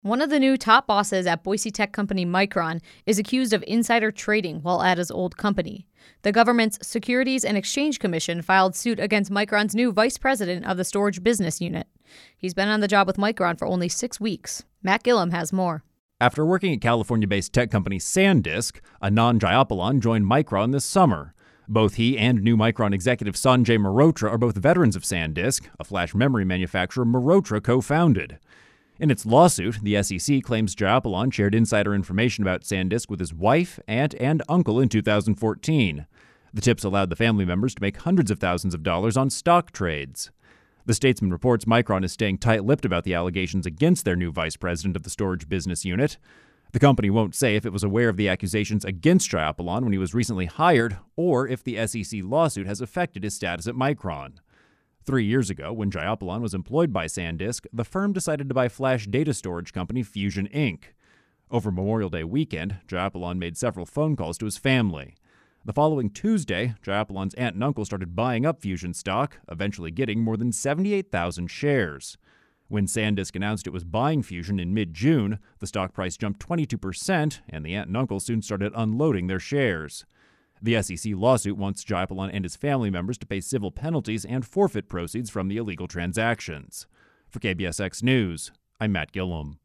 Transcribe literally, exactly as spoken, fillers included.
One of the new top bosses at Boise tech company Micron is accused of insider trading while at his old company. The government's Securities and Exchange Commission filed suit against Micron's new vice president of the storage business unit. He's been on the job with Micron for only six weeks. Matt Gillum has more. After working at California-based tech company SanDisk, Anand Jayapalan joined Micron this summer. Both he and new Micron executive Sanjay Mehrotra are both veterans of SanDisk, a flash memory manufacturer Mehrotra co-founded. In its lawsuit, the S E C claims Jayapalan shared insider information about SanDisk with his wife, aunt, and uncle in two thousand fourteen. The tips allowed the family members to make hundreds of thousands of dollars on stock trades. The Statesman reports Micron is staying tight-lipped about the allegations against their new vice president of the storage business unit. The company won't say if it was aware of the accusations against Jayapalan when he was recently hired, or if the S E C lawsuit has affected his status at Micron. Three years ago, when Jayapalan was employed by SanDisk, the firm decided to buy flash data storage company Fusion Incorporated. Over Memorial Day weekend, Jayapalan made several phone calls to his family. The following Tuesday, Jayapalan's aunt and uncle started buying up Fusion stock, eventually getting more than seventy-eight thousand shares. When SanDisk announced it was buying Fusion in mid-June, the stock price jumped twenty-two percent, and the aunt and uncle soon started unloading their shares. The S E C lawsuit wants Jayapalan and his family members to pay civil penalties and forfeit proceeds from the illegal transactions. For K B S X News, I'm Matt Gillum.